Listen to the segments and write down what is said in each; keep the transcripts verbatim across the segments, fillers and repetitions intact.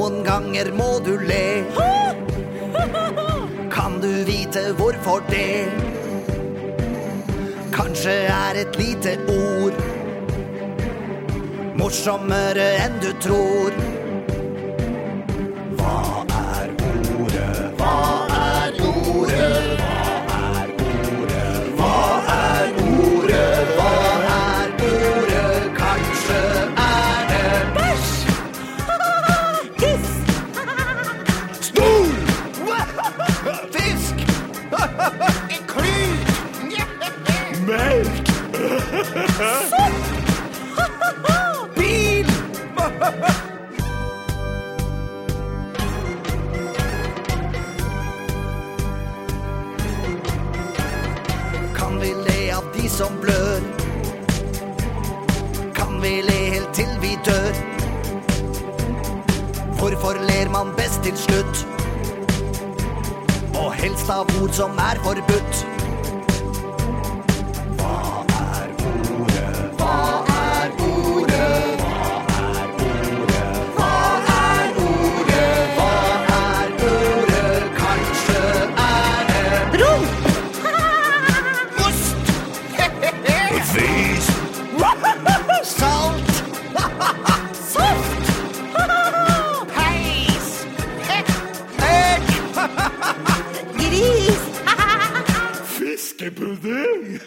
noen ganger må du le. Kan du vite hvorfor det? Kanskje er et lite ord morsommere enn du tror. Hva er ordet? Hva er ordet? Hva er ordet? Hva er ordet? Hva er ordet? Kanskje er det bæsj? Tiss? Stol? Fisk? En klut? Melk? Sopp? Bil! Kan vi le av de som blør? Kan vi le helt til vi dør? Hvorfor ler man best til slutt? Og helst av ord som er forbudt. Hva er ordet? Hva er ordet? Hva er ordet? Hva er ordet? Kanskje er det bro? Ost? Fisk? Salt? Saft? Peis? Egg? Gris? Fiskepudding?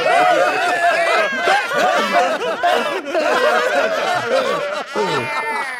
Oh